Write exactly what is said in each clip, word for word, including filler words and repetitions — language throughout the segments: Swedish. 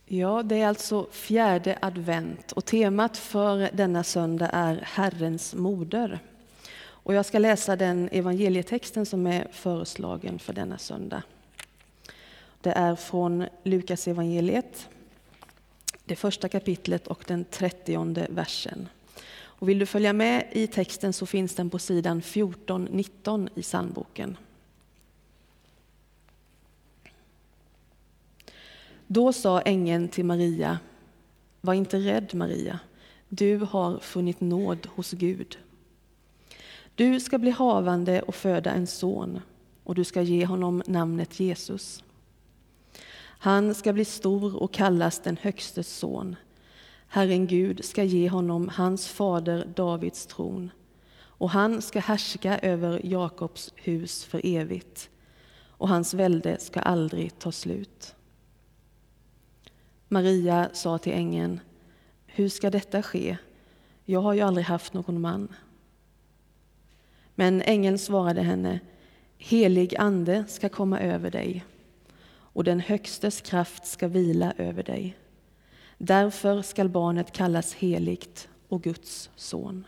Ja, det är alltså fjärde advent och temat för denna söndag är Herrens moder. Och jag ska läsa den evangelietexten som är föreslagen för denna söndag. Det är från Lukas evangeliet, det första kapitlet och den trettionde versen. Och vill du följa med i texten så finns den på sidan fjorton nitton i psalmboken. Då sa ängeln till Maria: var inte rädd, Maria, du har funnit nåd hos Gud. Du ska bli havande och föda en son, och du ska ge honom namnet Jesus. Han ska bli stor och kallas den högstes son. Herren Gud ska ge honom hans fader Davids tron, och han ska härska över Jakobs hus för evigt, och hans välde ska aldrig ta slut. Maria sa till ängeln: hur ska detta ske? Jag har ju aldrig haft någon man. Men ängeln svarade henne: helig ande ska komma över dig, och den högstes kraft ska vila över dig. Därför skall barnet kallas heligt och Guds son.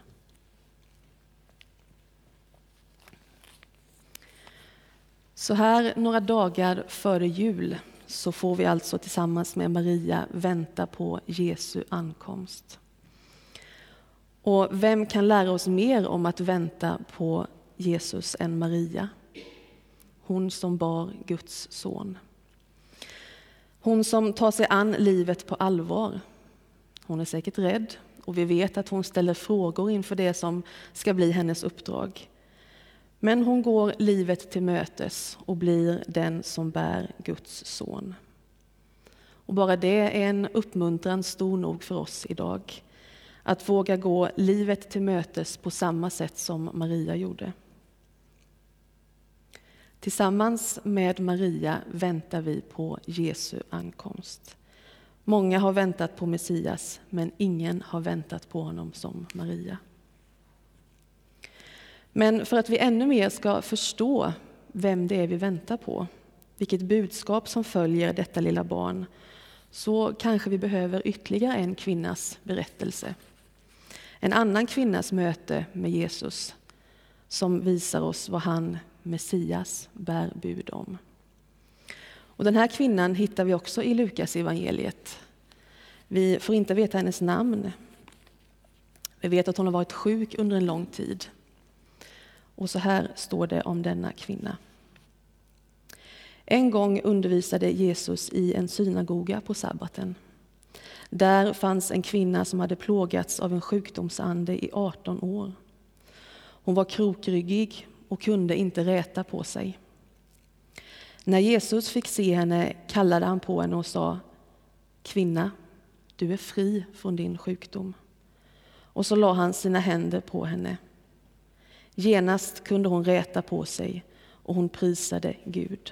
Så här några dagar före jul så får vi alltså tillsammans med Maria vänta på Jesu ankomst. Och vem kan lära oss mer om att vänta på Jesus än Maria? Hon som bar Guds son. Hon som tar sig an livet på allvar. Hon är säkert rädd och vi vet att hon ställer frågor inför det som ska bli hennes uppdrag. Men hon går livet till mötes och blir den som bär Guds son. Och bara det är en uppmuntran stor nog för oss idag. Att våga gå livet till mötes på samma sätt som Maria gjorde. Tillsammans med Maria väntar vi på Jesu ankomst. Många har väntat på Messias, men ingen har väntat på honom som Maria. Men för att vi ännu mer ska förstå vem det är vi väntar på, vilket budskap som följer detta lilla barn, så kanske vi behöver ytterligare en kvinnas berättelse. En annan kvinnas möte med Jesus som visar oss vad han, Messias, bär bud om. Och den här kvinnan hittar vi också i Lukas evangeliet. Vi får inte veta hennes namn. Vi vet att hon har varit sjuk under en lång tid. Och så här står det om denna kvinna. En gång undervisade Jesus i en synagoga på sabbaten. Där fanns en kvinna som hade plågats av en sjukdomsande i arton år. Hon var krokryggig och kunde inte räta på sig. När Jesus fick se henne kallade han på henne och sa: kvinna, du är fri från din sjukdom. Och så la han sina händer på henne. Genast kunde hon räta på sig och hon prisade Gud.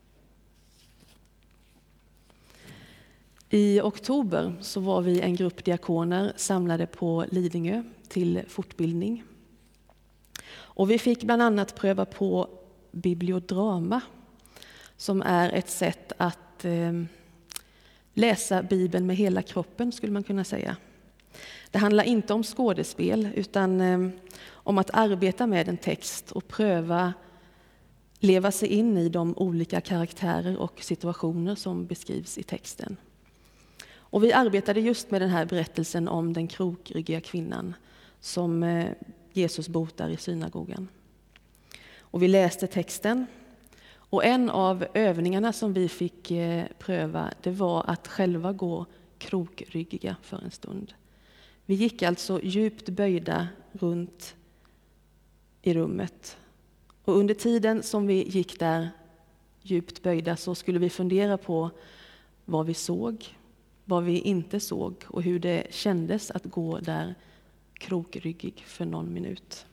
I oktober så var vi en grupp diakoner samlade på Lidingö till fortbildning. Och vi fick bland annat pröva på bibliodrama, som är ett sätt att eh, läsa Bibeln med hela kroppen, skulle man kunna säga. Det handlar inte om skådespel utan eh, om att arbeta med en text och pröva leva sig in i de olika karaktärer och situationer som beskrivs i texten. Och vi arbetade just med den här berättelsen om den krokryggiga kvinnan som eh, Jesus botar i synagogan. Och vi läste texten. Och en av övningarna som vi fick eh, pröva, det var att själva gå krokryggiga för en stund. Vi gick alltså djupt böjda runt i rummet. Och under tiden som vi gick där djupt böjda så skulle vi fundera på vad vi såg, vad vi inte såg och hur det kändes att gå där krokryggig för någon minut.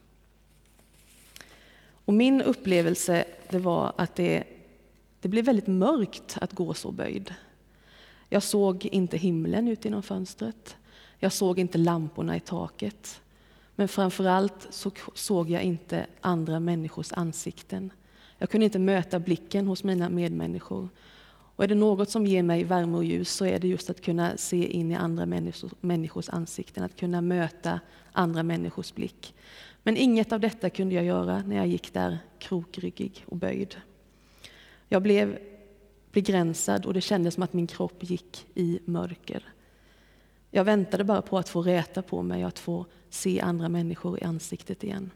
Och min upplevelse det var att det, det blev väldigt mörkt att gå så böjd. Jag såg inte himlen ut genom fönstret. Jag såg inte lamporna i taket. Men framförallt så såg jag inte andra människors ansikten. Jag kunde inte möta blicken hos mina medmänniskor. Och Och är det något som ger mig värme och ljus så är det just att kunna se in i andra människors, människors ansikten, att kunna möta andra människors blick. Men inget av detta kunde jag göra när jag gick där krokryggig och böjd. Jag blev begränsad och det kändes som att min kropp gick i mörker. Jag väntade bara på att få räta på mig och att få se andra människor i ansiktet igen.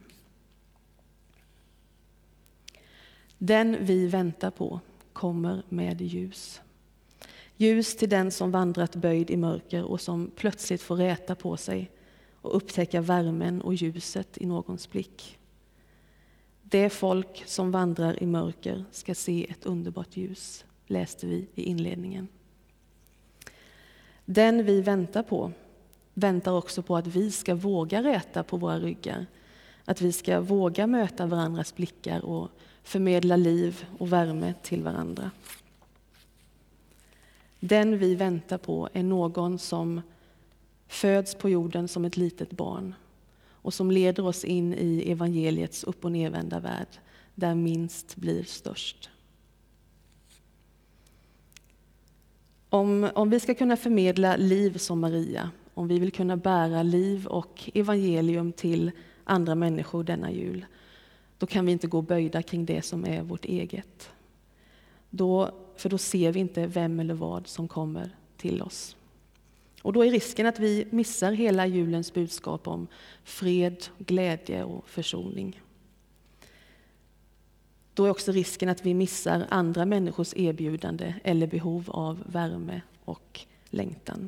Den vi väntar på kommer med ljus. Ljus till den som vandrat böjd i mörker och som plötsligt får räta på sig och upptäcka värmen och ljuset i någons blick. Det folk som vandrar i mörker ska se ett underbart ljus, läste vi i inledningen. Den vi väntar på väntar också på att vi ska våga räta på våra ryggar. Att vi ska våga möta varandras blickar och förmedla liv och värme till varandra. Den vi väntar på är någon som föds på jorden som ett litet barn och som leder oss in i evangeliets upp- och nedvända värld, där minst blir störst. Om, om vi ska kunna förmedla liv som Maria, om vi vill kunna bära liv och evangelium till andra människor denna jul, då kan vi inte gå böjda kring det som är vårt eget. Då, för då ser vi inte vem eller vad som kommer till oss. Och då är risken att vi missar hela julens budskap om fred, glädje och försoning. Då är också risken att vi missar andra människors erbjudande eller behov av värme och längtan.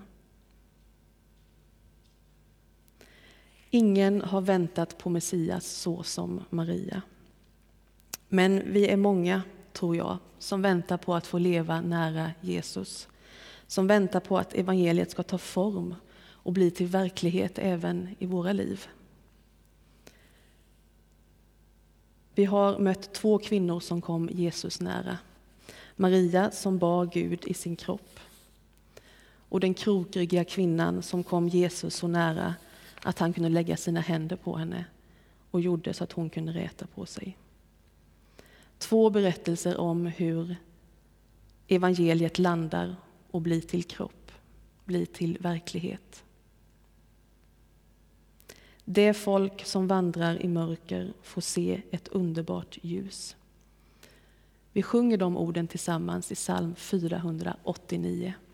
Ingen har väntat på Messias så som Maria. Men vi är många, tror jag, som väntar på att få leva nära Jesus. Som väntar på att evangeliet ska ta form och bli till verklighet även i våra liv. Vi har mött två kvinnor som kom Jesus nära. Maria som bar Gud i sin kropp. Och den krokryggiga kvinnan som kom Jesus så nära att han kunde lägga sina händer på henne och gjorde så att hon kunde räta på sig. Två berättelser om hur evangeliet landar och blir till kropp, blir till verklighet. Det folk som vandrar i mörker får se ett underbart ljus. Vi sjunger de orden tillsammans i psalm fyrahundraåttionio.